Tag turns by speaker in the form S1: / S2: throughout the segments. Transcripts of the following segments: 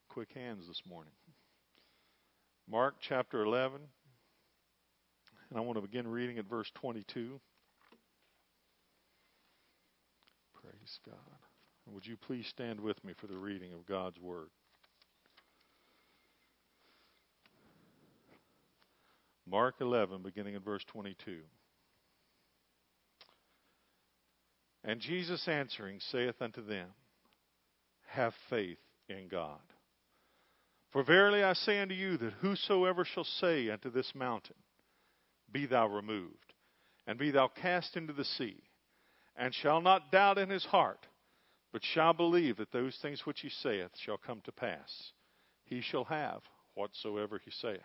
S1: quick hands this morning. Mark chapter 11, and I want to begin reading at verse 22. Praise God. And would you please stand with me for the reading of God's Word? Mark 11, beginning at verse 22. And Jesus answering saith unto them, Have faith in God. For verily I say unto you, that whosoever shall say unto this mountain, Be thou removed, and be thou cast into the sea, and shall not doubt in his heart, but shall believe that those things which he saith shall come to pass, he shall have whatsoever he saith.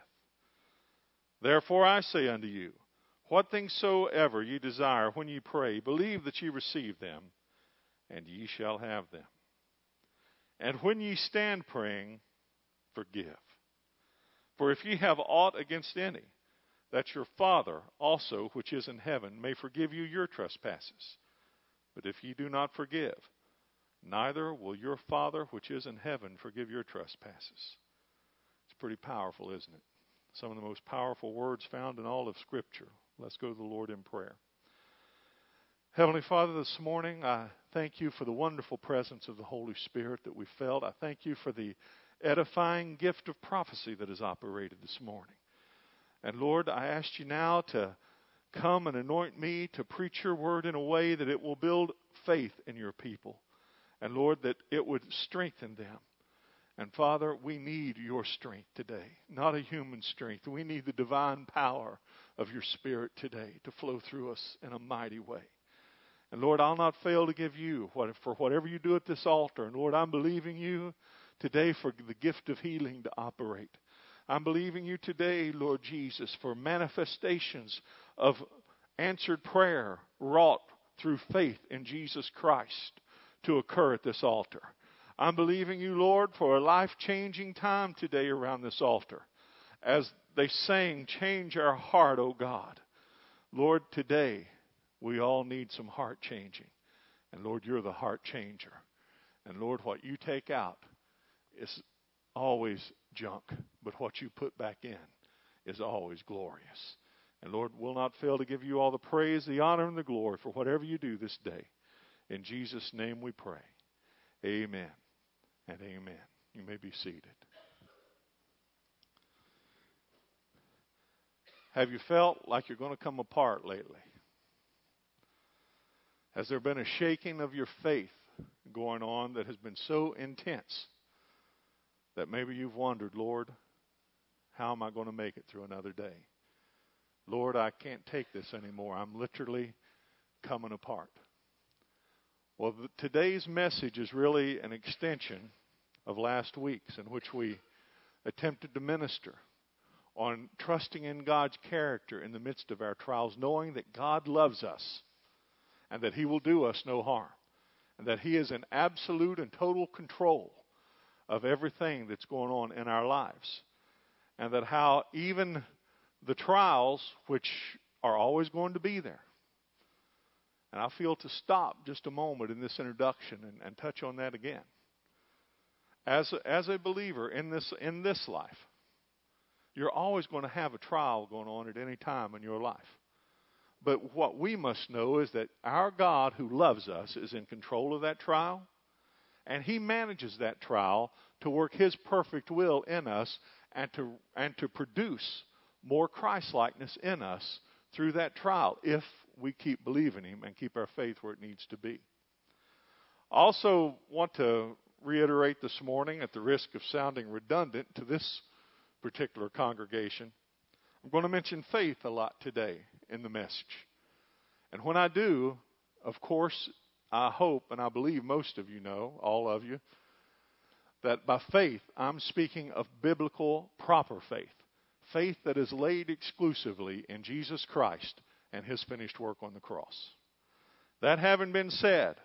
S1: Therefore I say unto you, what things soever ye desire when ye pray, believe that ye receive them, and ye shall have them. And when ye stand praying, forgive. For if ye have aught against any, that your Father also which is in heaven may forgive you your trespasses. But if ye do not forgive, neither will your Father which is in heaven forgive your trespasses. It's pretty powerful, isn't it? Some of the most powerful words found in all of Scripture. Let's go to the Lord in prayer. Heavenly Father, this morning I thank you for the wonderful presence of the Holy Spirit that we felt. I thank you for the edifying gift of prophecy that has operated this morning. And Lord, I ask you now to come and anoint me to preach your word in a way that it will build faith in your people. And Lord, that it would strengthen them. And Father, we need your strength today, not a human strength. We need the divine power of your Spirit today to flow through us in a mighty way. And Lord, I'll not fail to give you for whatever you do at this altar. And Lord, I'm believing you today for the gift of healing to operate. I'm believing you today, Lord Jesus, for manifestations of answered prayer wrought through faith in Jesus Christ to occur at this altar. I'm believing you, Lord, for a life-changing time today around this altar. As they sang, change our heart, O God. Lord, today we all need some heart changing. And Lord, you're the heart changer. And Lord, what you take out is always junk. But what you put back in is always glorious. And Lord, we'll not fail to give you all the praise, the honor, and the glory for whatever you do this day. In Jesus' name we pray. Amen. And amen. You may be seated. Have you felt like you're going to come apart lately? Has there been a shaking of your faith going on that has been so intense that maybe you've wondered, Lord, how am I going to make it through another day? Lord, I can't take this anymore. I'm literally coming apart. Well, today's message is really an extension of last week's, in which we attempted to minister on trusting in God's character in the midst of our trials, knowing that God loves us and that he will do us no harm, and that he is in absolute and total control of everything that's going on in our lives, and that how even the trials, which are always going to be there. And I feel to stop just a moment in this introduction and touch on that again. As a believer in this life, you're always going to have a trial going on at any time in your life. But what we must know is that our God who loves us is in control of that trial, and he manages that trial to work his perfect will in us and to produce more Christ-likeness in us through that trial if we keep believing him and keep our faith where it needs to be. I also want to reiterate this morning, at the risk of sounding redundant to this particular congregation, I'm going to mention faith a lot today in the message. And when I do, of course, I hope and I believe most of you know, all of you, that by faith I'm speaking of biblical proper faith. Faith that is laid exclusively in Jesus Christ and his finished work on the cross. That having been said,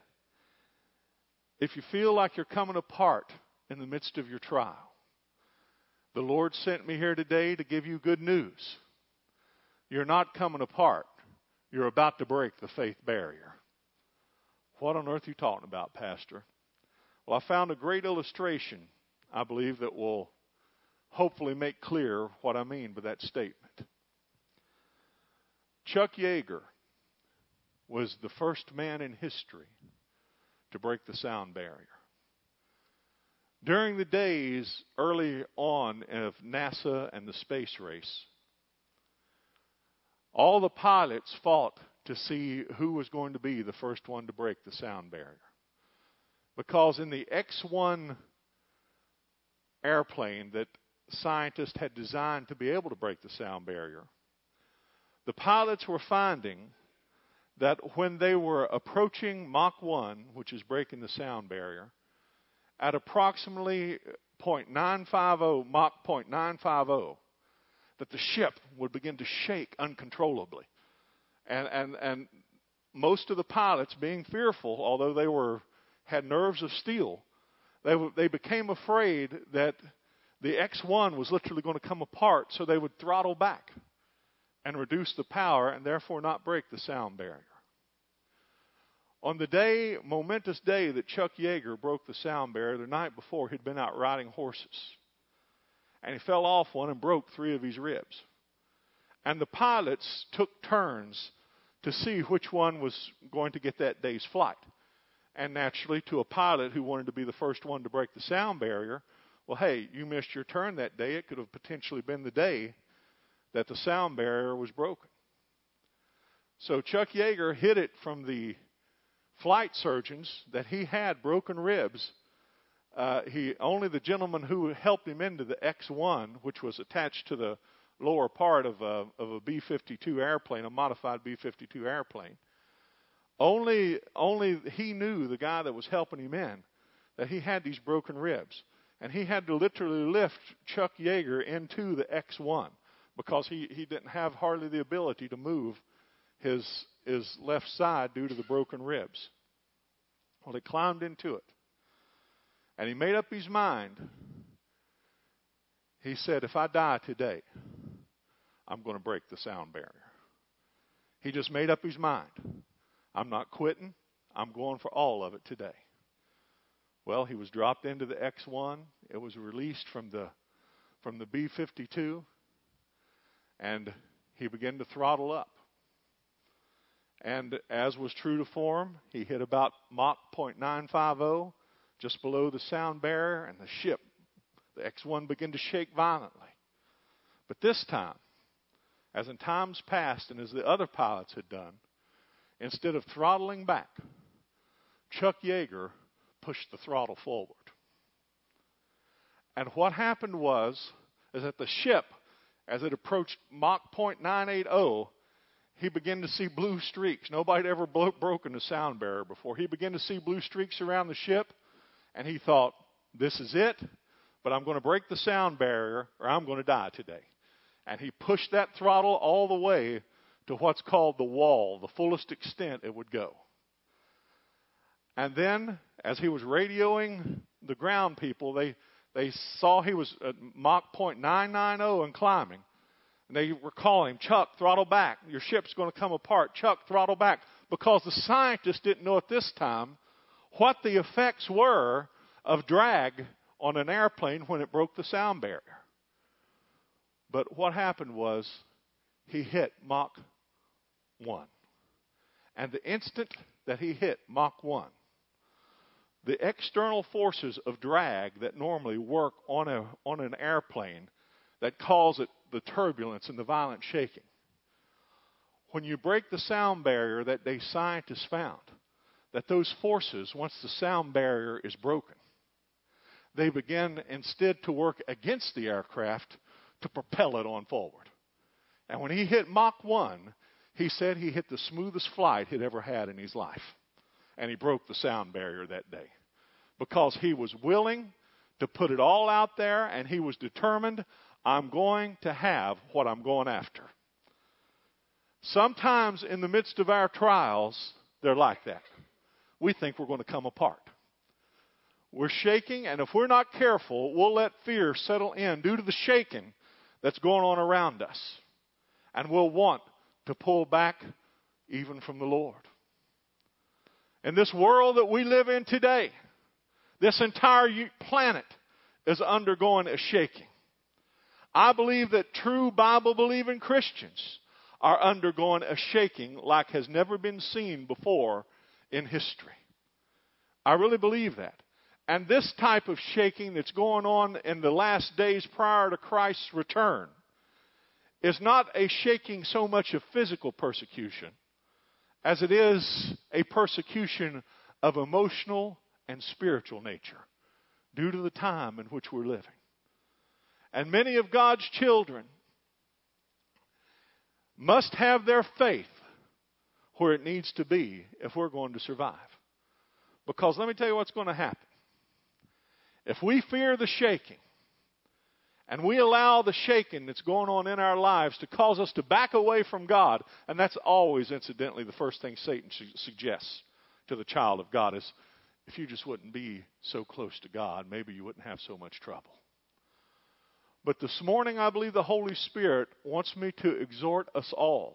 S1: if you feel like you're coming apart in the midst of your trial, the Lord sent me here today to give you good news. You're not coming apart. You're about to break the faith barrier. What on earth are you talking about, Pastor? Well, I found a great illustration I believe, that will hopefully make clear what I mean by that statement. Chuck Yeager was the first man in history to break the sound barrier. During the days early on of NASA and the space race, all the pilots fought to see who was going to be the first one to break the sound barrier. Because in the X-1 airplane that scientists had designed to be able to break the sound barrier, the pilots were finding that when they were approaching Mach 1, which is breaking the sound barrier, at approximately Mach 0.950, that the ship would begin to shake uncontrollably. And most of the pilots, being fearful, although they had nerves of steel, they became afraid that the X-1 was literally going to come apart, so they would throttle back and reduce the power and therefore not break the sound barrier. On the momentous day that Chuck Yeager broke the sound barrier, the night before, he'd been out riding horses. And he fell off one and broke 3 of his ribs. And the pilots took turns to see which one was going to get that day's flight. And naturally, to a pilot who wanted to be the first one to break the sound barrier, well, hey, you missed your turn that day. It could have potentially been the day that the sound barrier was broken. So Chuck Yeager hid it from the flight surgeons that he had broken ribs. Only the gentleman who helped him into the X-1, which was attached to the lower part of a B-52 airplane, a modified B-52 airplane, only he knew, the guy that was helping him in, that he had these broken ribs. And he had to literally lift Chuck Yeager into the X-1 because he didn't have hardly the ability to move his left side due to the broken ribs. Well, he climbed into it. And he made up his mind. He said, if I die today, I'm going to break the sound barrier. He just made up his mind. I'm not quitting. I'm going for all of it today. Well, he was dropped into the X-1. It was released from the B-52. And he began to throttle up. And as was true to form, he hit about Mach 0.950, just below the sound barrier, and the ship, the X-1, began to shake violently. But this time, as in times past and as the other pilots had done, instead of throttling back, Chuck Yeager pushed the throttle forward. And what happened is that the ship, as it approached Mach 0.980, he began to see blue streaks. Nobody had ever broken a sound barrier before. He began to see blue streaks around the ship, and he thought, this is it, but I'm going to break the sound barrier or I'm going to die today. And he pushed that throttle all the way to what's called the wall, the fullest extent it would go. And then, as he was radioing the ground people, they saw he was at Mach 0.990 and climbing. And they were calling him, Chuck, throttle back. Your ship's going to come apart. Chuck, throttle back. Because the scientists didn't know at this time what the effects were of drag on an airplane when it broke the sound barrier. But what happened was he hit Mach 1. And the instant that he hit Mach 1, the external forces of drag that normally work on an airplane that cause it the turbulence and the violent shaking. When you break the sound barrier, that day scientists found that those forces, once the sound barrier is broken, they begin instead to work against the aircraft to propel it on forward. And when he hit Mach 1, he said he hit the smoothest flight he'd ever had in his life. And he broke the sound barrier that day. Because he was willing to put it all out there, and he was determined, I'm going to have what I'm going after. Sometimes in the midst of our trials, they're like that. We think we're going to come apart. We're shaking, and if we're not careful, we'll let fear settle in due to the shaking that's going on around us. And we'll want to pull back even from the Lord. In this world that we live in today, this entire planet is undergoing a shaking. I believe that true Bible-believing Christians are undergoing a shaking like has never been seen before in history. I really believe that. And this type of shaking that's going on in the last days prior to Christ's return is not a shaking so much of physical persecution as it is a persecution of emotional and spiritual nature due to the time in which we're living. And many of God's children must have their faith where it needs to be if we're going to survive. Because let me tell you what's going to happen. If we fear the shaking, and we allow the shaking that's going on in our lives to cause us to back away from God, and that's always, incidentally, the first thing Satan suggests to the child of God is, if you just wouldn't be so close to God, maybe you wouldn't have so much trouble. But this morning, I believe the Holy Spirit wants me to exhort us all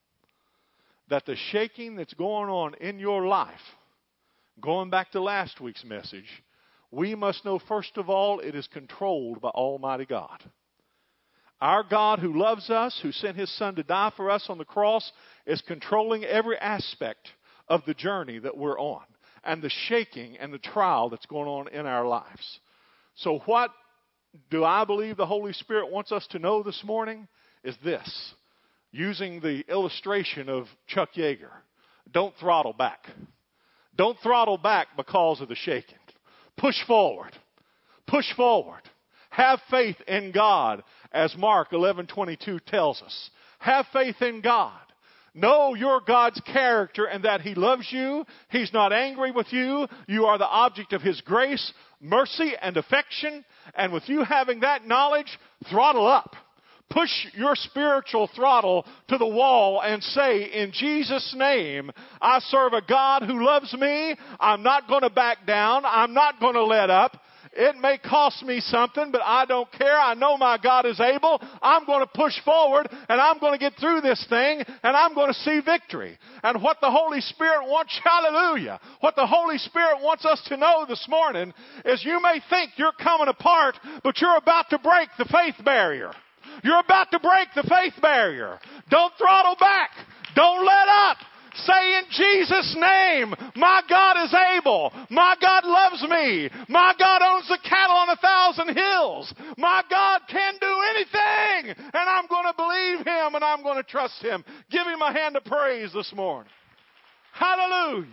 S1: that the shaking that's going on in your life, going back to last week's message, we must know, first of all, it is controlled by Almighty God. Our God who loves us, who sent His Son to die for us on the cross, is controlling every aspect of the journey that we're on and the shaking and the trial that's going on in our lives. So what do I believe the Holy Spirit wants us to know this morning is this, using the illustration of Chuck Yeager. Don't throttle back. Don't throttle back because of the shaking. Push forward. Push forward. Have faith in God, as Mark 11:22 tells us. Have faith in God. Know your God's character and that He loves you. He's not angry with you. You are the object of His grace, mercy, and affection. And with you having that knowledge, throttle up. Push your spiritual throttle to the wall and say, in Jesus' name, I serve a God who loves me. I'm not going to back down. I'm not going to let up. It may cost me something, but I don't care. I know my God is able. I'm going to push forward, and I'm going to get through this thing, and I'm going to see victory. And what the Holy Spirit wants, hallelujah, what the Holy Spirit wants us to know this morning is you may think you're coming apart, but you're about to break the faith barrier. You're about to break the faith barrier. Don't throttle back. Don't let up. Say in Jesus' name, my God is able. My God loves me. My God owns the cattle on 1,000 hills. My God can do anything. And I'm going to believe Him and I'm going to trust Him. Give Him a hand of praise this morning. Hallelujah.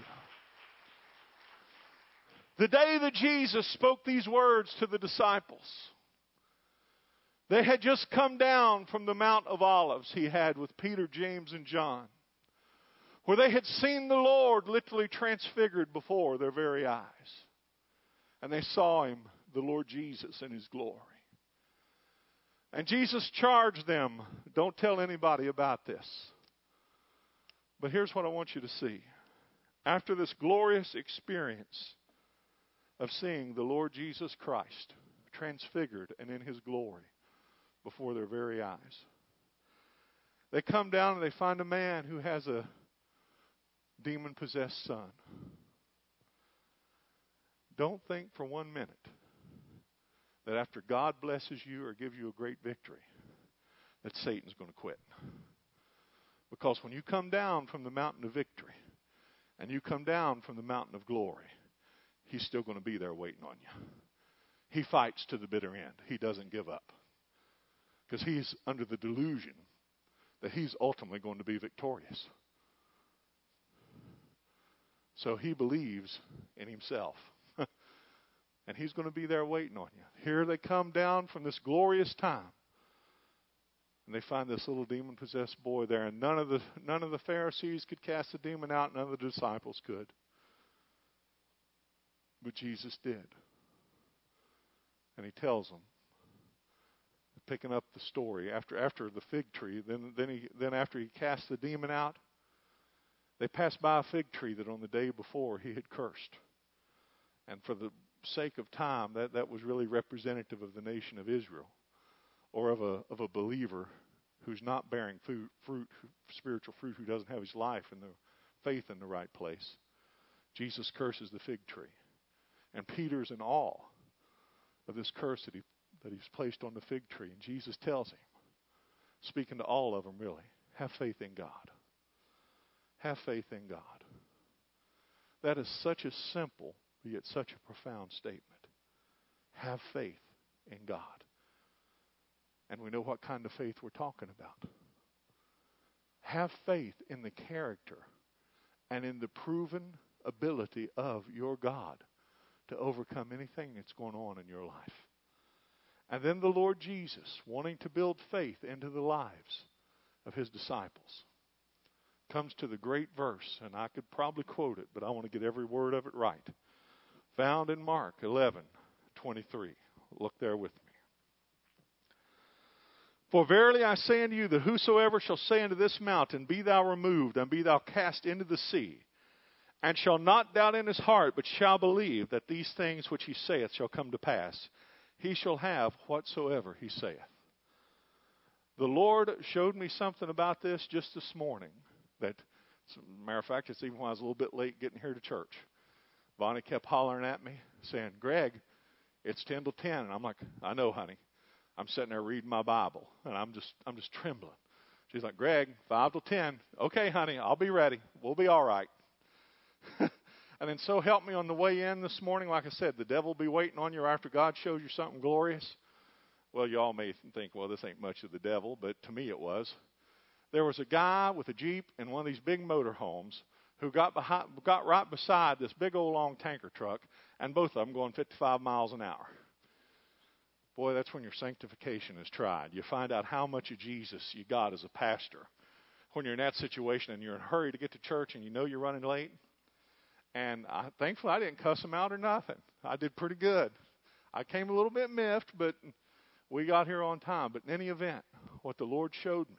S1: The day that Jesus spoke these words to the disciples, they had just come down from the Mount of Olives He had with Peter, James, and John, where they had seen the Lord literally transfigured before their very eyes. And they saw Him, the Lord Jesus, in His glory. And Jesus charged them, don't tell anybody about this. But here's what I want you to see. After this glorious experience of seeing the Lord Jesus Christ transfigured and in His glory before their very eyes, they come down and they find a man who has a demon-possessed son. Don't think for 1 minute that after God blesses you or gives you a great victory, that Satan's going to quit. Because when you come down from the mountain of victory and you come down from the mountain of glory, he's still going to be there waiting on you. He fights to the bitter end. He doesn't give up. Because he's under the delusion that he's ultimately going to be victorious. So he believes in himself. And he's going to be there waiting on you. Here they come down from this glorious time. And they find this little demon-possessed boy there. And none of the Pharisees could cast the demon out. None of the disciples could. But Jesus did. And he tells them, picking up the story, after the fig tree, then after he cast the demon out, they passed by a fig tree that on the day before he had cursed. And for the sake of time, that was really representative of the nation of Israel, or of a believer who's not bearing fruit, spiritual fruit, who doesn't have his life and the faith in the right place. Jesus curses the fig tree. And Peter's in awe of this curse that he's placed on the fig tree. And Jesus tells him, speaking to all of them really, have faith in God. Have faith in God. That is such a simple, yet such a profound statement. Have faith in God. And we know what kind of faith we're talking about. Have faith in the character and in the proven ability of your God to overcome anything that's going on in your life. And then the Lord Jesus, wanting to build faith into the lives of his disciples, comes to the great verse, and I could probably quote it, but I want to get every word of it right. Found in Mark 11:23. Look there with me. For verily I say unto you that whosoever shall say unto this mountain, Be thou removed, and be thou cast into the sea, and shall not doubt in his heart, but shall believe that these things which he saith shall come to pass, he shall have whatsoever he saith. The Lord showed me something about this just this morning. That, as a matter of fact, it's even when I was a little bit late getting here to church. Bonnie kept hollering at me, saying, Greg, it's 10 till 10. And I'm like, I know, honey. I'm sitting there reading my Bible, and I'm just trembling. She's like, Greg, 5 till 10. Okay, honey, I'll be ready. We'll be all right. And then so help me on the way in this morning. Like I said, the devil will be waiting on you after God shows you something glorious. Well, you all may think, well, this ain't much of the devil, but to me it was. There was a guy with a Jeep in one of these big motorhomes who got right beside this big old long tanker truck, and both of them going 55 miles an hour. Boy, that's when your sanctification is tried. You find out how much of Jesus you got as a pastor. When you're in that situation and you're in a hurry to get to church and you know you're running late. And thankfully, I didn't cuss him out or nothing. I did pretty good. I came a little bit miffed, but we got here on time. But in any event, what the Lord showed me,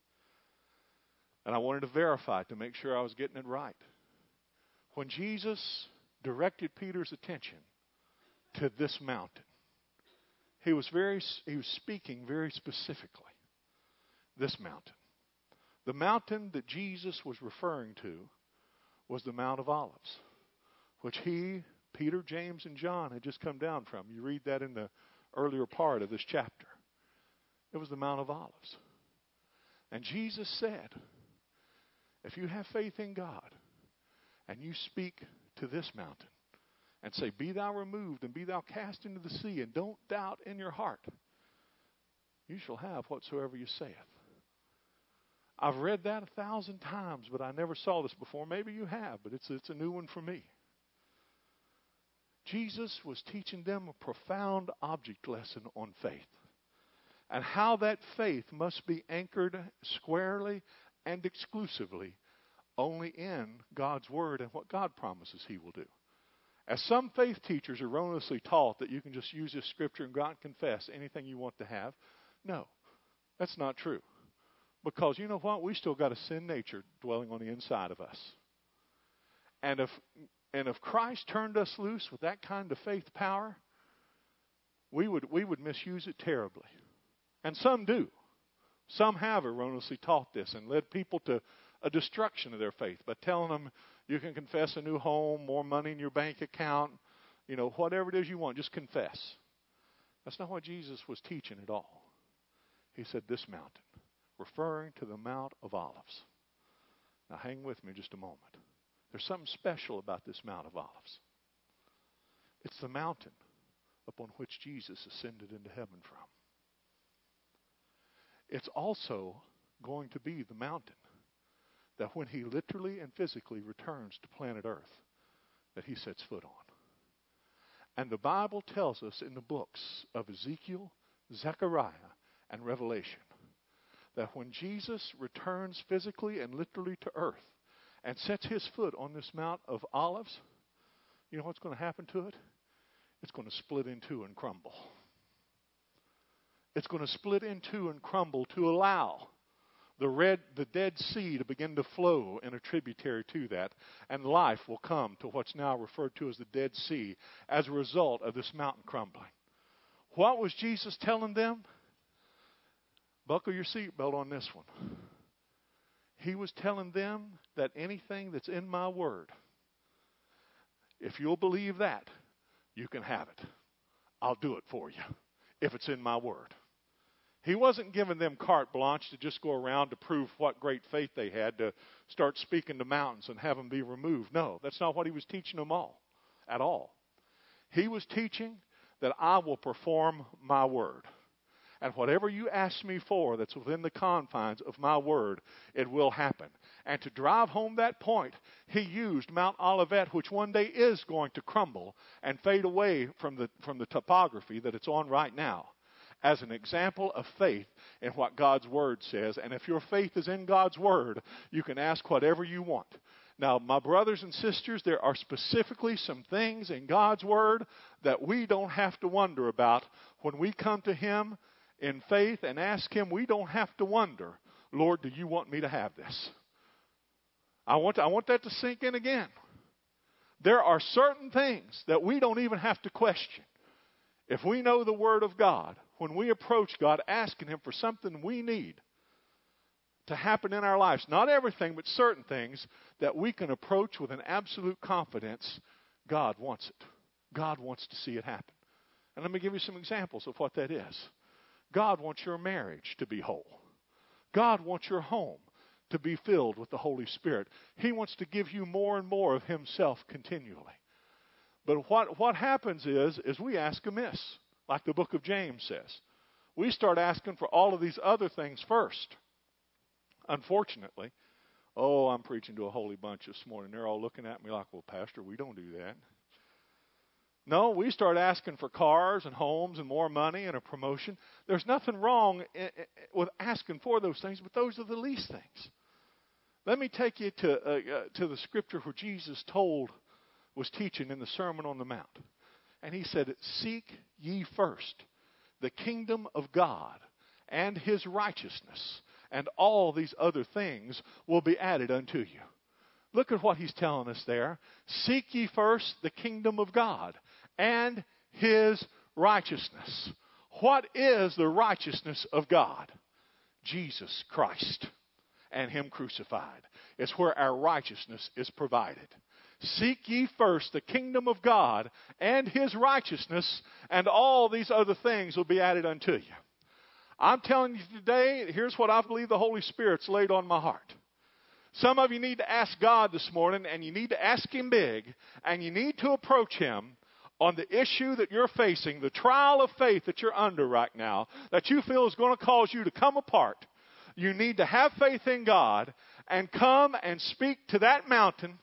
S1: and I wanted to verify it to make sure I was getting it right. When Jesus directed Peter's attention to this mountain, he was speaking very specifically. This mountain. The mountain that Jesus was referring to was the Mount of Olives, which he, Peter, James, and John had just come down from. You read that in the earlier part of this chapter. It was the Mount of Olives. And Jesus said, if you have faith in God and you speak to this mountain and say, Be thou removed and be thou cast into the sea, and don't doubt in your heart, you shall have whatsoever you saith. I've read that 1,000 times, but I never saw this before. Maybe you have, but it's a new one for me. Jesus was teaching them a profound object lesson on faith and how that faith must be anchored squarely and exclusively only in God's Word and what God promises He will do. As some faith teachers erroneously taught that you can just use this scripture and go out and confess anything you want to have, no, that's not true. Because you know what? We still got a sin nature dwelling on the inside of us. And if Christ turned us loose with that kind of faith power, we would misuse it terribly. And some do. Some have erroneously taught this and led people to a destruction of their faith by telling them you can confess a new home, more money in your bank account, whatever it is you want, just confess. That's not what Jesus was teaching at all. He said this mountain, referring to the Mount of Olives. Now hang with me just a moment. There's something special about this Mount of Olives. It's the mountain upon which Jesus ascended into heaven from. It's also going to be the mountain that when he literally and physically returns to planet Earth, that he sets foot on. And the Bible tells us in the books of Ezekiel, Zechariah, and Revelation that when Jesus returns physically and literally to earth and sets his foot on this Mount of Olives, you know what's going to happen to it? It's going to split in two and crumble. It's going to split in two and crumble to allow the Dead Sea to begin to flow in a tributary to that, and life will come to what's now referred to as the Dead Sea as a result of this mountain crumbling. What was Jesus telling them? Buckle your seatbelt on this one. He was telling them that anything that's in my word, if you'll believe that, you can have it. I'll do it for you if it's in my word. He wasn't giving them carte blanche to just go around to prove what great faith they had to start speaking to mountains and have them be removed. No, that's not what he was teaching them at all. He was teaching that I will perform my word. And whatever you ask me for that's within the confines of my word, it will happen. And to drive home that point, he used Mount Olivet, which one day is going to crumble and fade away from the topography that it's on right now, as an example of faith in what God's word says. And if your faith is in God's word, you can ask whatever you want. Now, my brothers and sisters, there are specifically some things in God's word that we don't have to wonder about. When we come to him in faith and ask him, we don't have to wonder, Lord, do you want me to have this? I want that to sink in again. There are certain things that we don't even have to question. If we know the word of God, when we approach God asking him for something we need to happen in our lives, not everything, but certain things that we can approach with an absolute confidence, God wants it. God wants to see it happen. And let me give you some examples of what that is. God wants your marriage to be whole. God wants your home to be filled with the Holy Spirit. He wants to give you more and more of himself continually. But what happens is we ask amiss, like the book of James says. We start asking for all of these other things first. Unfortunately, I'm preaching to a holy bunch this morning. They're all looking at me like, well, Pastor, we don't do that. No, we start asking for cars and homes and more money and a promotion. There's nothing wrong with asking for those things, but those are the least things. Let me take you to the scripture where Jesus was teaching in the Sermon on the Mount. And he said, seek ye first the kingdom of God and his righteousness, and all these other things will be added unto you. Look at what he's telling us there. Seek ye first the kingdom of God and his righteousness. What is the righteousness of God? Jesus Christ and him crucified. It's where our righteousness is provided. Seek ye first the kingdom of God and his righteousness, and all these other things will be added unto you. I'm telling you today, here's what I believe the Holy Spirit's laid on my heart. Some of you need to ask God this morning, and you need to ask him big, and you need to approach him on the issue that you're facing, the trial of faith that you're under right now, that you feel is going to cause you to come apart. You need to have faith in God and come and speak to that mountain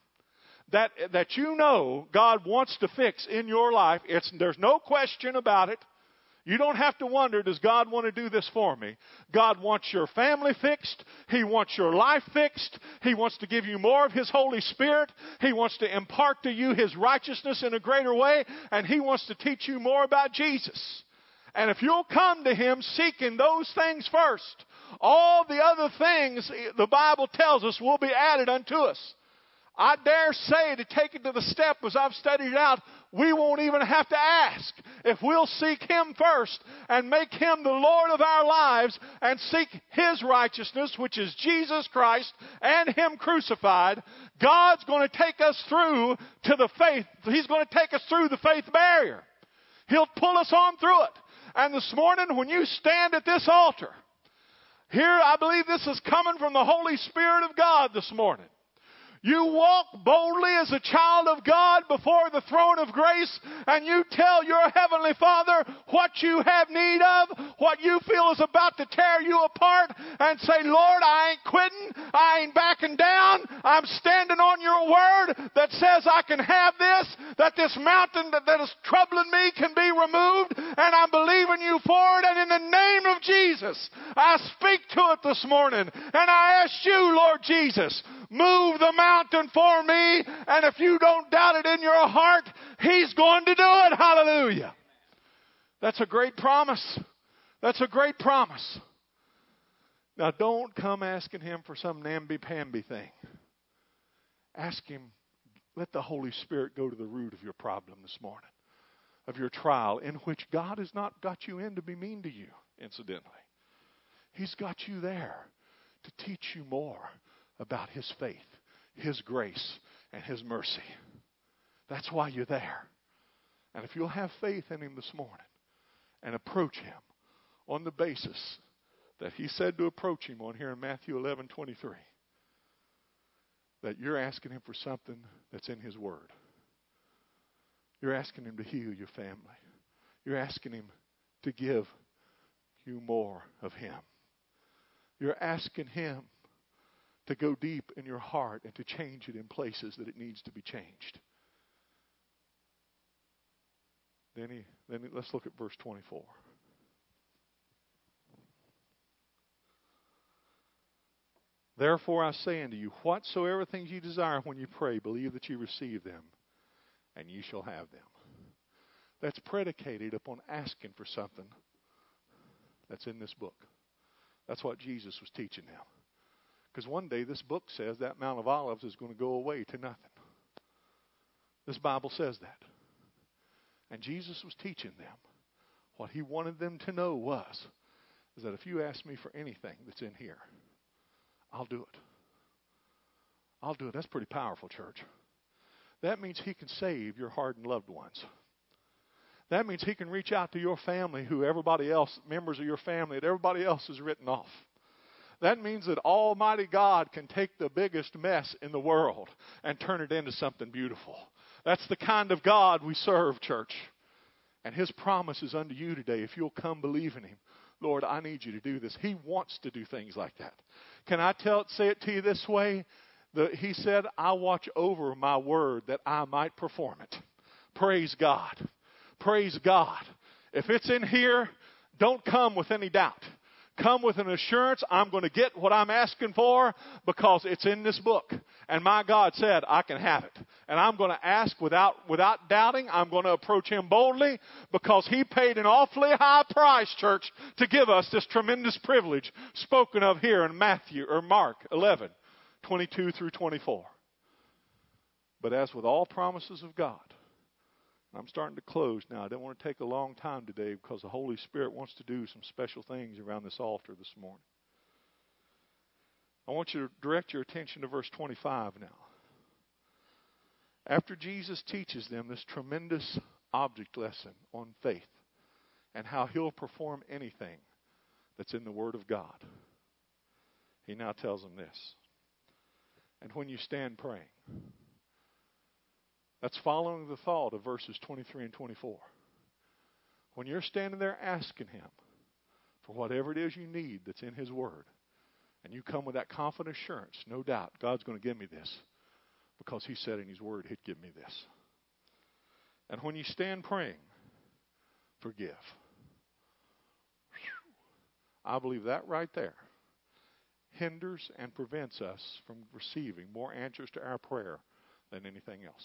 S1: that you know God wants to fix in your life. There's no question about it. You don't have to wonder, does God want to do this for me? God wants your family fixed. He wants your life fixed. He wants to give you more of his Holy Spirit. He wants to impart to you his righteousness in a greater way. And he wants to teach you more about Jesus. And if you'll come to him seeking those things first, all the other things the Bible tells us will be added unto us. I dare say, to take it to the step as I've studied it out, we won't even have to ask. If we'll seek him first and make him the Lord of our lives and seek his righteousness, which is Jesus Christ and him crucified, God's going to take us through to the faith. He's going to take us through the faith barrier. He'll pull us on through it. And this morning, when you stand at this altar, here I believe this is coming from the Holy Spirit of God this morning. You walk boldly as a child of God before the throne of grace, and you tell your Heavenly Father what you have need of, what you feel is about to tear you apart, and say, Lord, I ain't quitting, I ain't backing down, I'm standing on your word that says I can have this, that this mountain that is troubling me can be removed, and I'm believing you for it, and in the name of Jesus, I speak to it this morning, and I ask you, Lord Jesus, move the mountain for me, and if you don't doubt it in your heart, he's going to do it. Hallelujah. That's a great promise. That's a great promise. Now, don't come asking him for some namby-pamby thing. Ask him, let the Holy Spirit go to the root of your problem this morning, of your trial, in which God has not got you in to be mean to you, incidentally. He's got you there to teach you more about his faith, his grace, and his mercy. That's why you're there. And if you'll have faith in Him this morning and approach Him on the basis that He said to approach Him on here in Matthew 11:23, that you're asking Him for something that's in His Word. You're asking Him to heal your family. You're asking Him to give you more of Him. You're asking Him to go deep in your heart and to change it in places that it needs to be changed. Then let's look at verse 24. Therefore I say unto you, whatsoever things you desire when you pray, believe that you receive them, and you shall have them. That's predicated upon asking for something that's in this book. That's what Jesus was teaching them. Because one day this book says that Mount of Olives is going to go away to nothing. This Bible says that. And Jesus was teaching them. What He wanted them to know is that if you ask me for anything that's in here, I'll do it. I'll do it. That's pretty powerful, church. That means He can save your hardened loved ones. That means He can reach out to your family, who everybody else, members of your family, that everybody else is written off. That means that Almighty God can take the biggest mess in the world and turn it into something beautiful. That's the kind of God we serve, church. And His promise is unto you today. If you'll come believe in Him, Lord, I need you to do this. He wants to do things like that. Can I say it to you this way? He said, I watch over my word that I might perform it. Praise God. Praise God. If it's in here, don't come with any doubt. Come with an assurance, I'm going to get what I'm asking for because it's in this book. And my God said I can have it. And I'm going to ask without doubting. I'm going to approach Him boldly because He paid an awfully high price, church, to give us this tremendous privilege spoken of here in Mark 11:22 through 24. But as with all promises of God, I'm starting to close now. I don't want to take a long time today because the Holy Spirit wants to do some special things around this altar this morning. I want you to direct your attention to verse 25 now. After Jesus teaches them this tremendous object lesson on faith and how He'll perform anything that's in the Word of God, He now tells them this. And when you stand praying, that's following the thought of verses 23 and 24. When you're standing there asking Him for whatever it is you need that's in His Word, and you come with that confident assurance, no doubt, God's going to give me this because He said in His Word He'd give me this. And when you stand praying, forgive. I believe that right there hinders and prevents us from receiving more answers to our prayer than anything else.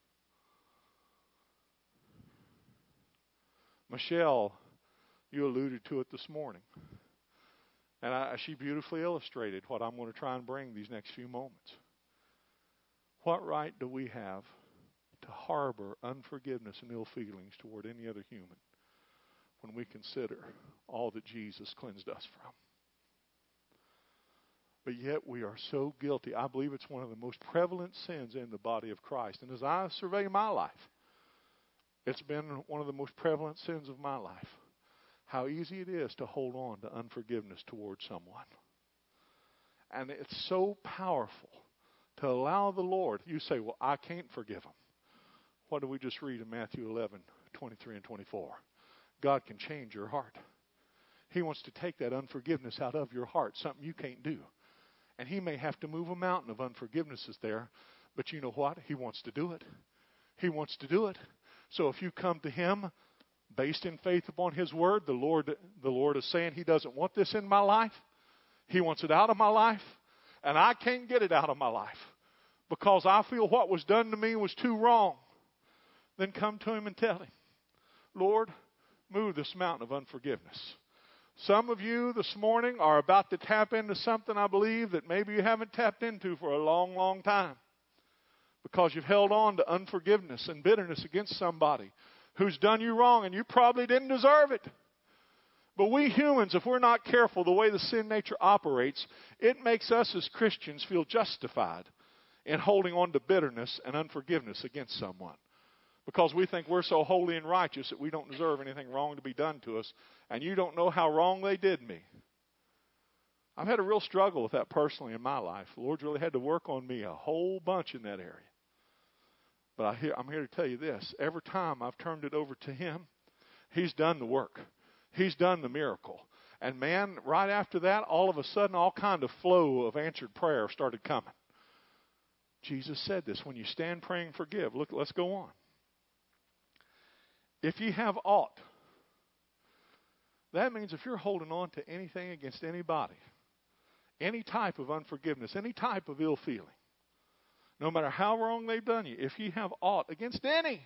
S1: Michelle, you alluded to it this morning. And she beautifully illustrated what I'm going to try and bring these next few moments. What right do we have to harbor unforgiveness and ill feelings toward any other human when we consider all that Jesus cleansed us from? But yet we are so guilty. I believe it's one of the most prevalent sins in the body of Christ. And as I survey my life, it's been one of the most prevalent sins of my life. How easy it is to hold on to unforgiveness towards someone. And it's so powerful to allow the Lord. You say, well, I can't forgive them. What do we just read in Matthew 11:23 and 24? God can change your heart. He wants to take that unforgiveness out of your heart, something you can't do. And He may have to move a mountain of unforgiveness there, but you know what? He wants to do it. He wants to do it. So if you come to Him based in faith upon His Word, the Lord is saying He doesn't want this in my life. He wants it out of my life. And I can't get it out of my life because I feel what was done to me was too wrong. Then come to Him and tell Him, Lord, move this mountain of unforgiveness. Some of you this morning are about to tap into something, I believe, that maybe you haven't tapped into for a long, long time. Because you've held on to unforgiveness and bitterness against somebody who's done you wrong and you probably didn't deserve it. But we humans, if we're not careful the way the sin nature operates, it makes us as Christians feel justified in holding on to bitterness and unforgiveness against someone. because we think we're so holy and righteous that we don't deserve anything wrong to be done to us. And you don't know how wrong they did me. I've had a real struggle with that personally in my life. The Lord's really had to work on me a whole bunch in that area. But I'm here to tell you this. Every time I've turned it over to Him, He's done the work. He's done the miracle. And man, right after that, all of a sudden, all kind of flow of answered prayer started coming. Jesus said this, when you stand praying, forgive. Look, let's go on. If ye have aught, that means if you're holding on to anything against anybody, any type of unforgiveness, any type of ill feeling, no matter how wrong they've done you, if ye have aught against any.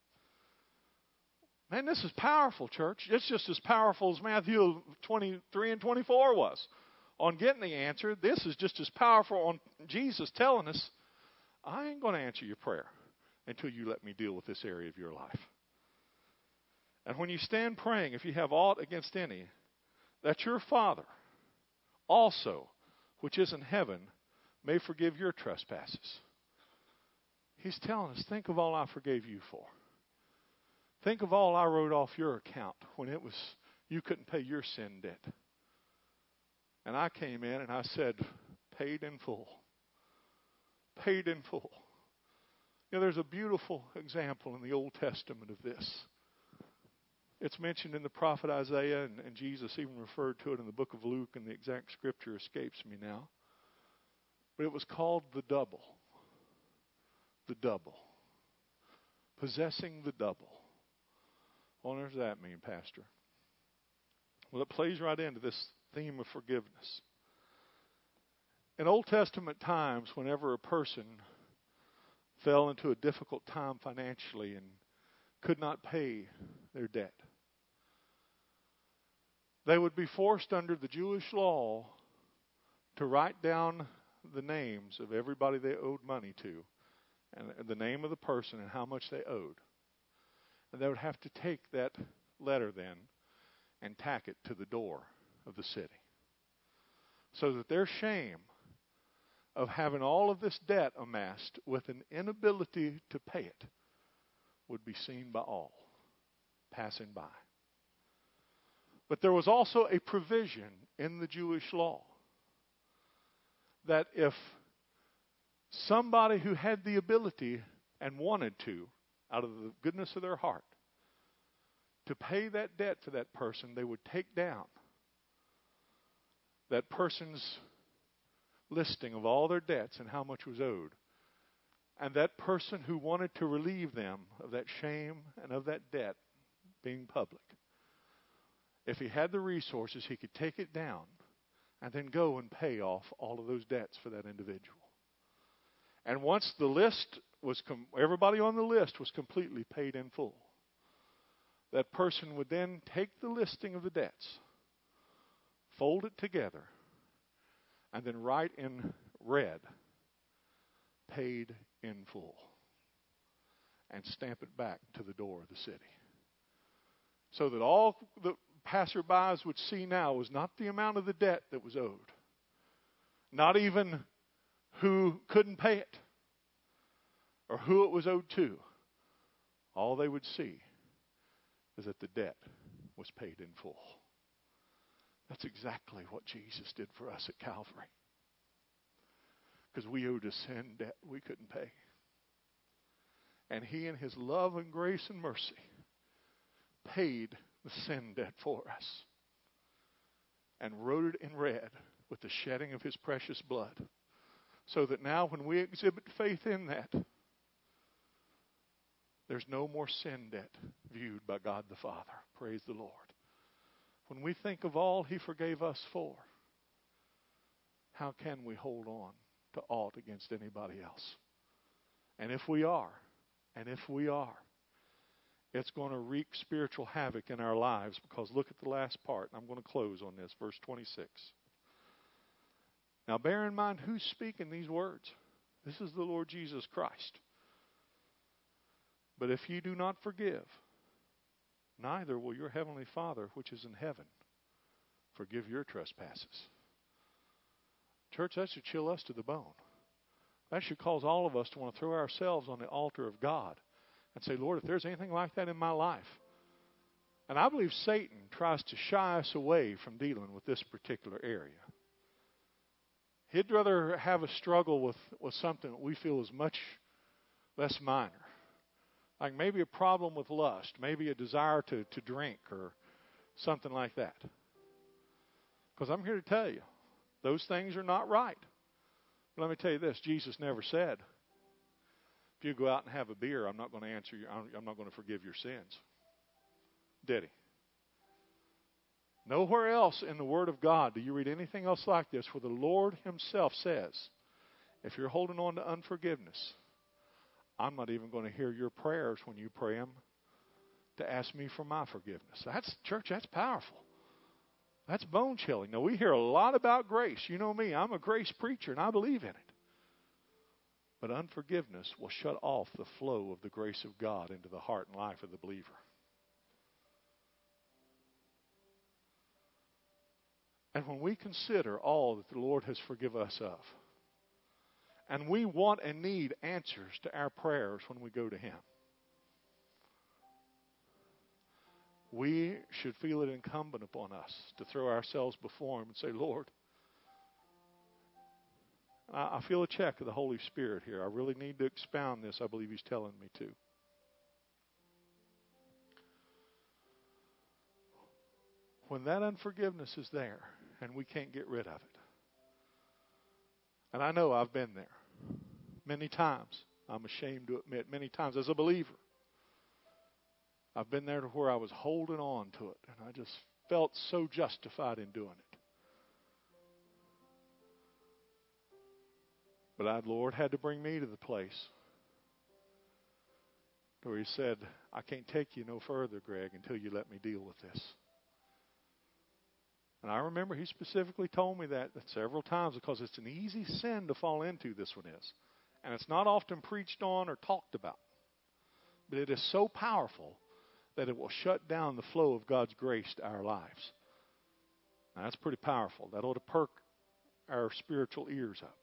S1: Man, this is powerful, church. It's just as powerful as Matthew 23 and 24 was on getting the answer. This is just as powerful on Jesus telling us, I ain't going to answer your prayer until you let me deal with this area of your life. And when you stand praying, if you have aught against any, that your Father also, which is in heaven, may forgive your trespasses. He's telling us, think of all I forgave you for. Think of all I wrote off your account when it was you couldn't pay your sin debt. And I came in and I said, paid in full. Paid in full. You know, there's a beautiful example in the Old Testament of this. It's mentioned in the prophet Isaiah, and Jesus even referred to it in the book of Luke, and the exact scripture escapes me now. But it was called the double. The double. Possessing the double. What does that mean, Pastor? Well, it plays right into this theme of forgiveness. In Old Testament times, whenever a person fell into a difficult time financially and could not pay their debt, they would be forced under the Jewish law to write down the names of everybody they owed money to, and the name of the person and how much they owed. And they would have to take that letter then and tack it to the door of the city, so that their shame of having all of this debt amassed with an inability to pay it would be seen by all passing by. But there was also a provision in the Jewish law that if somebody who had the ability and wanted to, out of the goodness of their heart, to pay that debt to that person, they would take down that person's listing of all their debts and how much was owed. And that person who wanted to relieve them of that shame and of that debt being public, if he had the resources, he could take it down and then go and pay off all of those debts for that individual. And once the list was, everybody on the list was completely paid in full, that person would then take the listing of the debts, fold it together, and then write in red, paid in full, and stamp it back to the door of the city. So that all the passerbys would see now was not the amount of the debt that was owed, not even who couldn't pay it or who it was owed to. All they would see is that the debt was paid in full. That's exactly what Jesus did for us at Calvary. Because we owed a sin debt we couldn't pay. And He, in His love and grace and mercy, paid the sin debt for us and wrote it in red with the shedding of His precious blood, so that now when we exhibit faith in that, there's no more sin debt viewed by God the Father. Praise the Lord. When we think of all He forgave us for, how can we hold on to aught against anybody else? And if we are, it's going to wreak spiritual havoc in our lives, because look at the last part. I'm going to close on this, verse 26. Now bear in mind who's speaking these words. This is the Lord Jesus Christ. But if ye do not forgive, neither will your heavenly Father, which is in heaven, forgive your trespasses. Church, that should chill us to the bone. That should cause all of us to want to throw ourselves on the altar of God and say, Lord, if there's anything like that in my life. And I believe Satan tries to shy us away from dealing with this particular area. He'd rather have a struggle with something that we feel is much less minor. Like maybe a problem with lust, maybe a desire to drink or something like that. Because I'm here to tell you, those things are not right. But let me tell you this, Jesus never said, if you go out and have a beer, I'm not going to I'm not going to forgive your sins. Did he? Nowhere else in the Word of God do you read anything else like this where the Lord himself says, if you're holding on to unforgiveness, I'm not even going to hear your prayers when you pray them to ask me for my forgiveness. Church, that's powerful. That's bone-chilling. Now, we hear a lot about grace. You know me, I'm a grace preacher, and I believe in it. But unforgiveness will shut off the flow of the grace of God into the heart and life of the believer. And when we consider all that the Lord has forgiven us of, and we want and need answers to our prayers when we go to Him, we should feel it incumbent upon us to throw ourselves before Him and say, Lord, I feel a check of the Holy Spirit here. I really need to expound this. I believe He's telling me to. When that unforgiveness is there and we can't get rid of it, and I know I've been there many times. I'm ashamed to admit, many times as a believer. I've been there to where I was holding on to it, and I just felt so justified in doing it. But our Lord had to bring me to the place where He said, I can't take you no further, Greg, until you let me deal with this. And I remember He specifically told me that several times because it's an easy sin to fall into, this one is. And it's not often preached on or talked about. But it is so powerful that it will shut down the flow of God's grace to our lives. Now, that's pretty powerful. That ought to perk our spiritual ears up.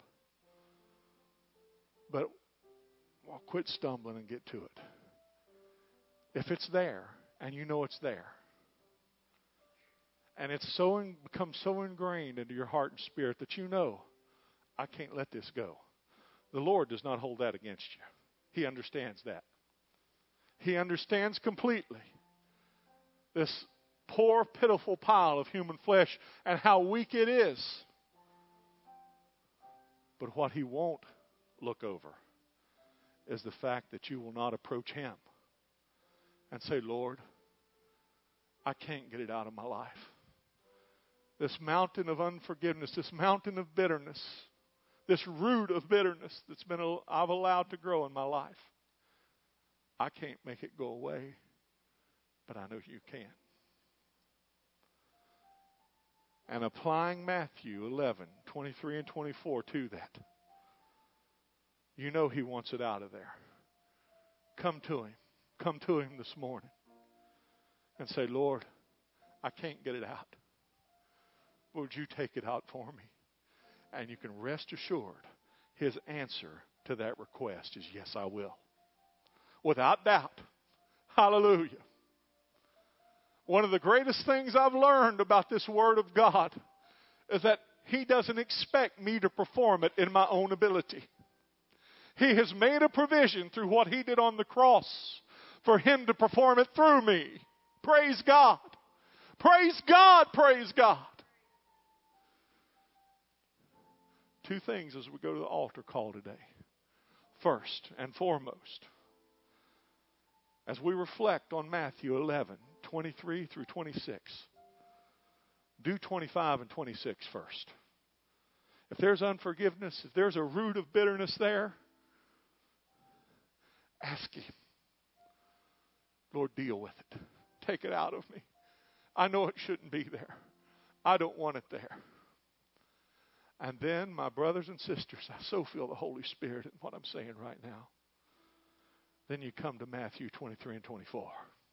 S1: But well, quit stumbling and get to it. If it's there, and you know it's there, and it's become so ingrained into your heart and spirit that you know, I can't let this go. The Lord does not hold that against you. He understands that. He understands completely this poor, pitiful pile of human flesh and how weak it is. But what He won't look over is the fact that you will not approach Him and say, Lord, I can't get it out of my life. This mountain of unforgiveness, this mountain of bitterness, this root of bitterness I've allowed to grow in my life. I can't make it go away, but I know you can. And applying Matthew 11:23 and 24 to that, you know He wants it out of there. Come to Him. Come to Him this morning and say, Lord, I can't get it out. Would you take it out for me? And you can rest assured His answer to that request is, yes, I will. Without doubt. Hallelujah. One of the greatest things I've learned about this Word of God is that He doesn't expect me to perform it in my own ability. He has made a provision through what He did on the cross for Him to perform it through me. Praise God. Praise God. Praise God. Two things as we go to the altar call today. First and foremost, as we reflect on Matthew 11:23 through 26, do 25 and 26 first. If there's unforgiveness, if there's a root of bitterness there, ask Him, Lord, deal with it. Take it out of me. I know it shouldn't be there. I don't want it there. And then, my brothers and sisters, I so feel the Holy Spirit in what I'm saying right now. Then you come to Matthew 23 and 24.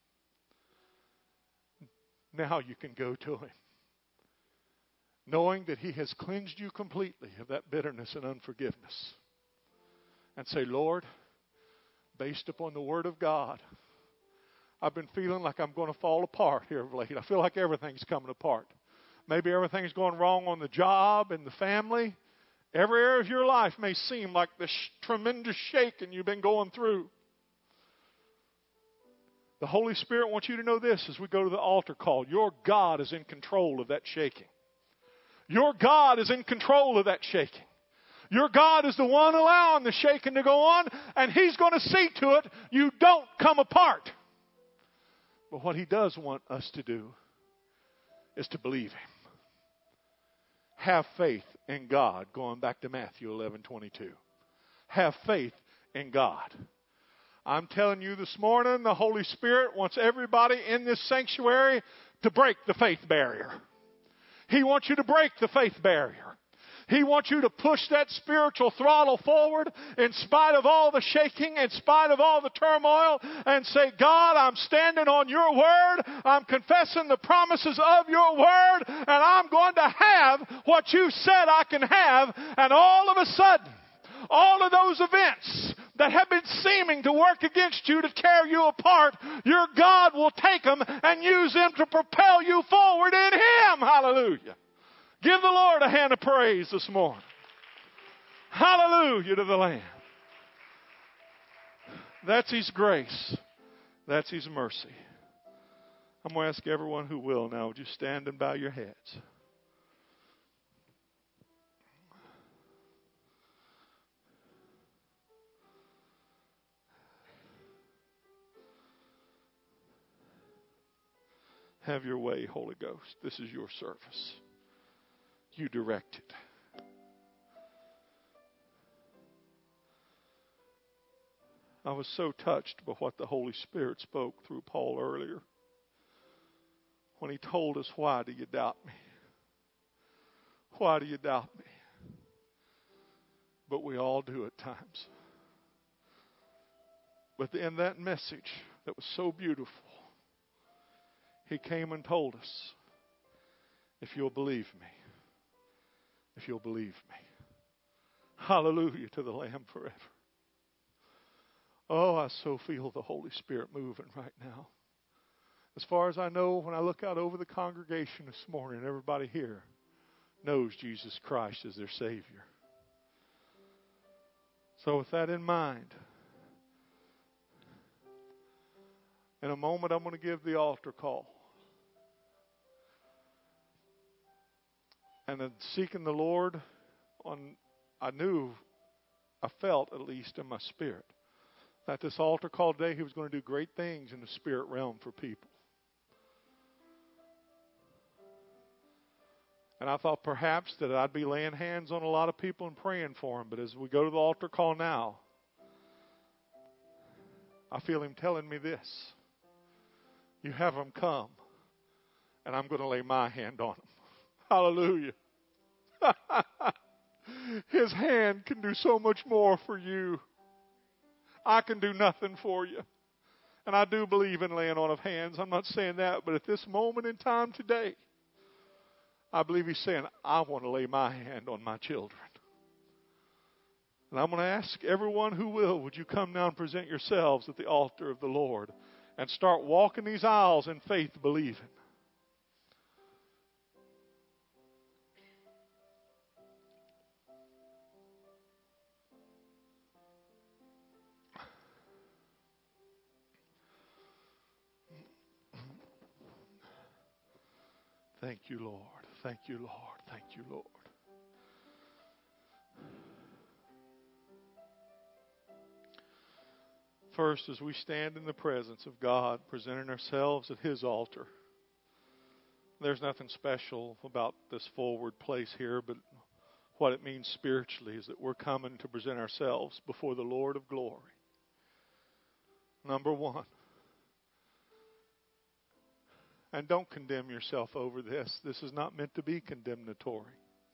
S1: Now you can go to Him, knowing that He has cleansed you completely of that bitterness and unforgiveness. And say, Lord, based upon the Word of God. I've been feeling like I'm going to fall apart here of late. I feel like everything's coming apart. Maybe everything's going wrong on the job and the family. Every area of your life may seem like this tremendous shaking you've been going through. The Holy Spirit wants you to know this as we go to the altar call. Your God is in control of that shaking. Your God is in control of that shaking. Your God is the one allowing the shaking to go on, and He's going to see to it you don't come apart. But what He does want us to do is to believe Him. Have faith in God, going back to Matthew 11:22. Have faith in God. I'm telling you this morning, the Holy Spirit wants everybody in this sanctuary to break the faith barrier. He wants you to break the faith barrier. He wants you to push that spiritual throttle forward in spite of all the shaking, in spite of all the turmoil, and say, God, I'm standing on your word. I'm confessing the promises of your word, and I'm going to have what you said I can have. And all of a sudden, all of those events that have been seeming to work against you to tear you apart, your God will take them and use them to propel you forward in Him. Hallelujah. Give the Lord a hand of praise this morning. Hallelujah to the Lamb. That's His grace. That's His mercy. I'm going to ask everyone who will now, would you stand and bow your heads? Have your way, Holy Ghost. This is your service. You direct it. I was so touched by what the Holy Spirit spoke through Paul earlier when he told us, why do you doubt me? Why do you doubt me? But we all do at times. But in that message that was so beautiful, he came and told us, if you'll believe me, if you'll believe me. Hallelujah to the Lamb forever. Oh, I so feel the Holy Spirit moving right now. As far as I know, when I look out over the congregation this morning, everybody here knows Jesus Christ as their Savior. So with that in mind, in a moment I'm going to give the altar call. And then seeking the Lord, I felt at least in my spirit, that this altar call today, He was going to do great things in the spirit realm for people. And I thought perhaps that I'd be laying hands on a lot of people and praying for them. But as we go to the altar call now, I feel Him telling me this. You have them come, and I'm going to lay my hand on them. Hallelujah. His hand can do so much more for you. I can do nothing for you. And I do believe in laying on of hands. I'm not saying that, but at this moment in time today, I believe He's saying, I want to lay my hand on my children. And I'm going to ask everyone who will, would you come now and present yourselves at the altar of the Lord and start walking these aisles in faith, believing. Thank you, Lord. Thank you, Lord. Thank you, Lord. First, as we stand in the presence of God, presenting ourselves at His altar, there's nothing special about this forward place here, but what it means spiritually is that we're coming to present ourselves before the Lord of glory. Number one. And don't condemn yourself over this. This is not meant to be condemnatory.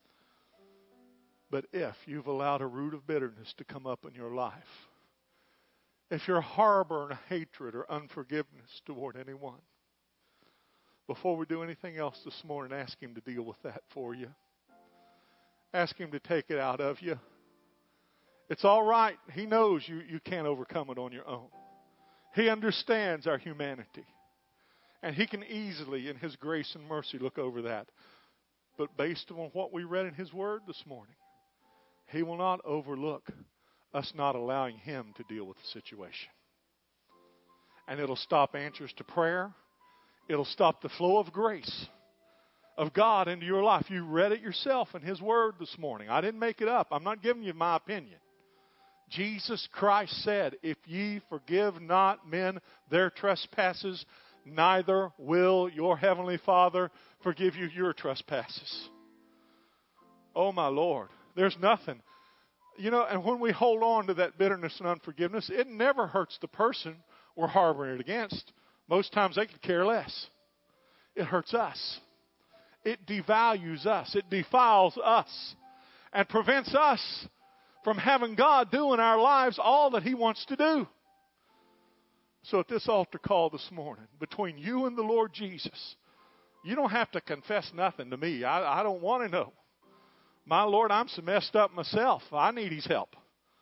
S1: But if you've allowed a root of bitterness to come up in your life, if you're harboring hatred or unforgiveness toward anyone, before we do anything else this morning, ask Him to deal with that for you. Ask Him to take it out of you. It's all right. He knows you can't overcome it on your own. He understands our humanity. And He can easily, in His grace and mercy, look over that. But based on what we read in His Word this morning, He will not overlook us not allowing Him to deal with the situation. And it'll stop answers to prayer. It'll stop the flow of grace of God into your life. You read it yourself in His Word this morning. I didn't make it up. I'm not giving you my opinion. Jesus Christ said, if ye forgive not men their trespasses, neither will your heavenly Father forgive you your trespasses. Oh, my Lord. There's nothing. And when we hold on to that bitterness and unforgiveness, it never hurts the person we're harboring it against. Most times they could care less. It hurts us. It devalues us. It defiles us and prevents us from having God do in our lives all that He wants to do. So at this altar call this morning, between you and the Lord Jesus, you don't have to confess nothing to me. I don't want to know. My Lord, I'm so messed up myself. I need His help.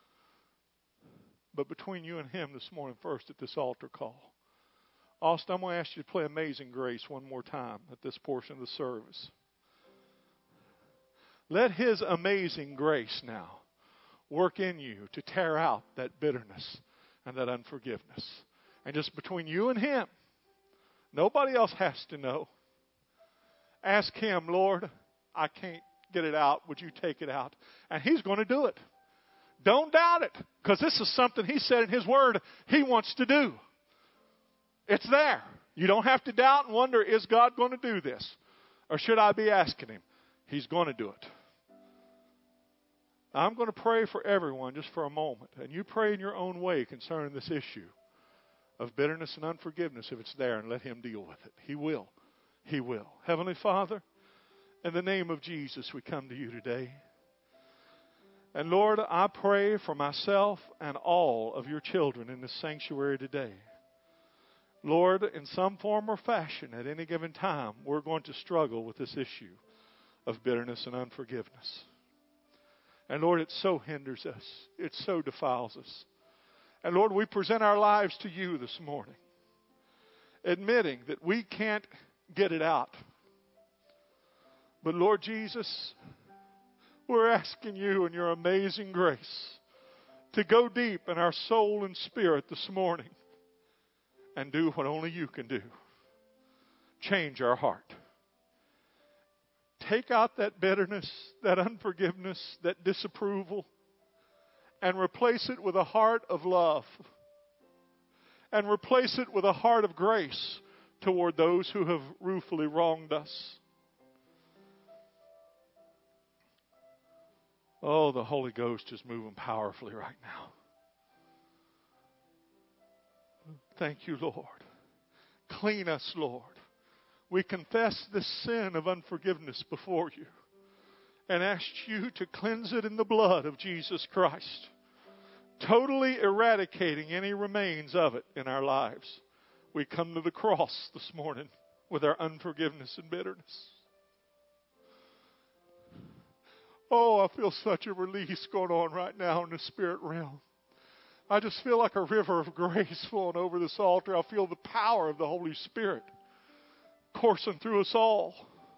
S1: But between you and Him this morning first at this altar call, Austin, I'm going to ask you to play Amazing Grace one more time at this portion of the service. Let His amazing grace now work in you to tear out that bitterness and that unforgiveness. And just between you and Him, nobody else has to know. Ask Him, Lord, I can't get it out. Would you take it out? And He's going to do it. Don't doubt it, because this is something He said in His Word He wants to do. It's there. You don't have to doubt and wonder, is God going to do this? Or should I be asking Him? He's going to do it. I'm going to pray for everyone just for a moment. And you pray in your own way concerning this issue of bitterness and unforgiveness if it's there, and let Him deal with it. He will. He will. Heavenly Father, in the name of Jesus, we come to you today. And Lord, I pray for myself and all of your children in this sanctuary today. Lord, in some form or fashion, at any given time, we're going to struggle with this issue of bitterness and unforgiveness. And Lord, it so hinders us. It so defiles us. And Lord, we present our lives to you this morning, admitting that we can't get it out. But Lord Jesus, we're asking you in your amazing grace to go deep in our soul and spirit this morning and do what only you can do. Change our heart. Take out that bitterness, that unforgiveness, that disapproval, and replace it with a heart of love. And replace it with a heart of grace toward those who have ruefully wronged us. Oh, the Holy Ghost is moving powerfully right now. Thank you, Lord. Clean us, Lord. We confess this sin of unforgiveness before you and ask you to cleanse it in the blood of Jesus Christ, totally eradicating any remains of it in our lives. We come to the cross this morning with our unforgiveness and bitterness. Oh, I feel such a release going on right now in the spirit realm. I just feel like a river of grace flowing over this altar. I feel the power of the Holy Spirit coursing through us all.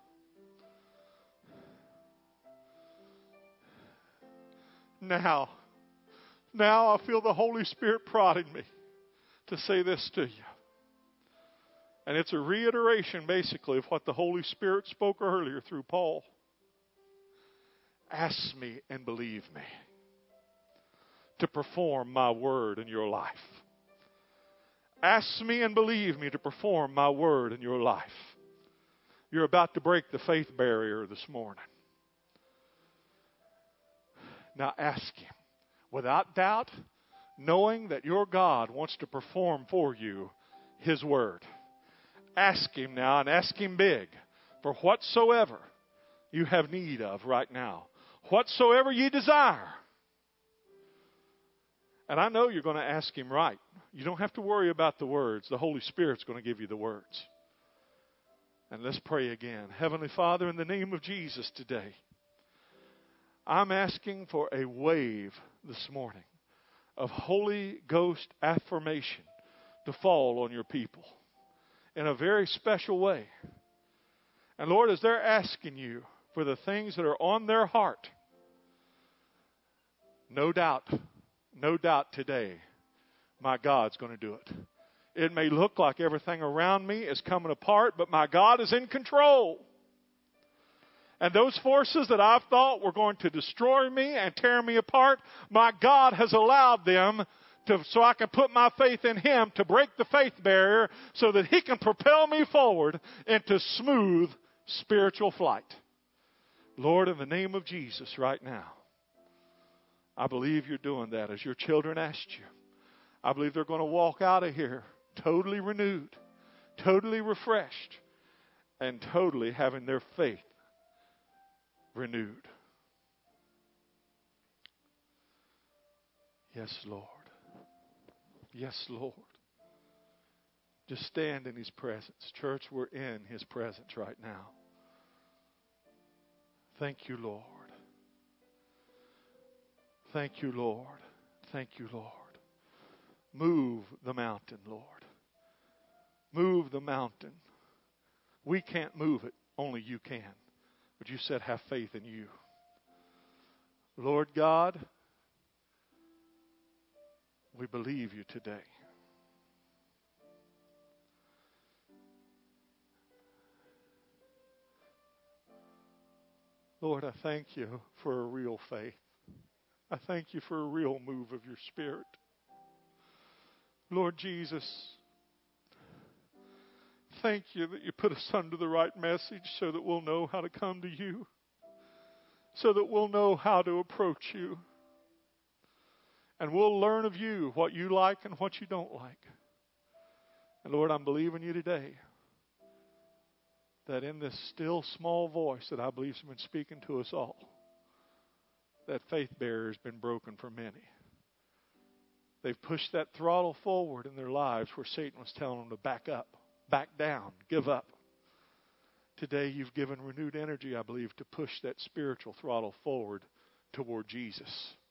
S1: Now I feel the Holy Spirit prodding me to say this to you. And it's a reiteration, basically, of what the Holy Spirit spoke earlier through Paul. Ask me and believe me to perform my word in your life. Ask me and believe me to perform my word in your life. You're about to break the faith barrier this morning. Now ask Him without doubt, knowing that your God wants to perform for you His word. Ask Him now, and ask Him big for whatsoever you have need of right now. Whatsoever ye desire. And I know you're going to ask Him right. You don't have to worry about the words. The Holy Spirit's going to give you the words. And let's pray again. Heavenly Father, in the name of Jesus today, I'm asking for a wave this morning of Holy Ghost affirmation to fall on your people in a very special way. And Lord, as they're asking you for the things that are on their heart, no doubt today, my God's going to do it. It may look like everything around me is coming apart, but my God is in control. And those forces that I've thought were going to destroy me and tear me apart, my God has allowed them so I can put my faith in Him to break the faith barrier so that He can propel me forward into smooth spiritual flight. Lord, in the name of Jesus right now, I believe you're doing that as your children asked you. I believe they're going to walk out of here totally renewed, totally refreshed, and totally having their faith renewed. Yes, Lord. Yes, Lord. Just stand in His presence. Church, we're in His presence right now. Thank you, Lord. Thank you, Lord. Thank you, Lord. Move the mountain, Lord. Move the mountain. We can't move it. Only you can. But you said have faith in you. Lord God, we believe you today. Lord, I thank you for a real faith. I thank you for a real move of your Spirit. Lord Jesus, thank you that you put us under the right message so that we'll know how to come to you, so that we'll know how to approach you. And we'll learn of you what you like and what you don't like. And Lord, I'm believing you today that in this still small voice that I believe has been speaking to us all, that faith barrier has been broken for many. They've pushed that throttle forward in their lives where Satan was telling them to back up, back down, give up. Today you've given renewed energy, I believe, to push that spiritual throttle forward toward Jesus.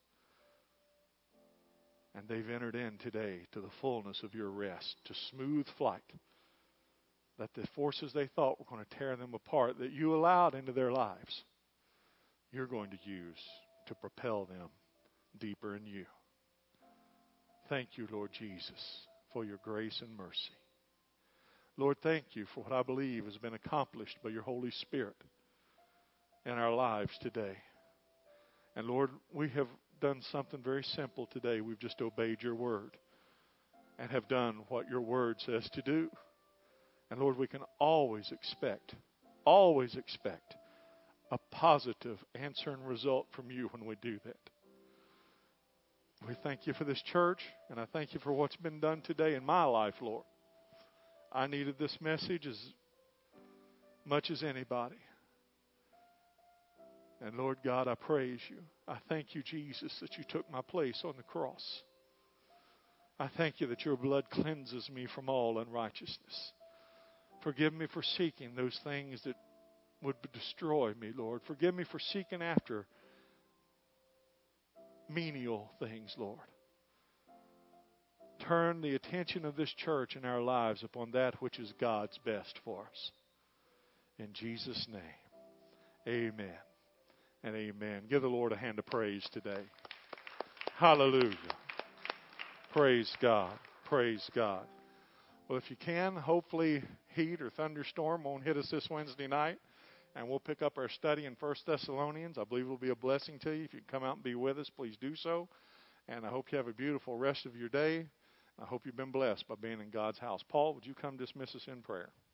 S1: And they've entered in today to the fullness of your rest, to smooth flight. That the forces they thought were going to tear them apart, that you allowed into their lives, you're going to use to propel them deeper in you. Thank you, Lord Jesus, for your grace and mercy. Lord, thank you for what I believe has been accomplished by your Holy Spirit in our lives today. And Lord, we have done something very simple today. We've just obeyed your word and have done what your word says to do. And Lord, we can always expect a positive answer and result from you when we do that. We thank you for this church, and I thank you for what's been done today in my life, Lord. I needed this message as much as anybody. And Lord God, I praise you. I thank you, Jesus, that you took my place on the cross. I thank you that your blood cleanses me from all unrighteousness. Forgive me for seeking those things that would destroy me, Lord. Forgive me for seeking after menial things, Lord. Turn the attention of this church and our lives upon that which is God's best for us. In Jesus' name, amen and amen. Give the Lord a hand of praise today. Hallelujah. Praise God. Praise God. Well, if you can, hopefully heat or thunderstorm won't hit us this Wednesday night. And we'll pick up our study in 1 Thessalonians. I believe it will be a blessing to you. If you can come out and be with us, please do so. And I hope you have a beautiful rest of your day. I hope you've been blessed by being in God's house. Paul, would you come dismiss us in prayer?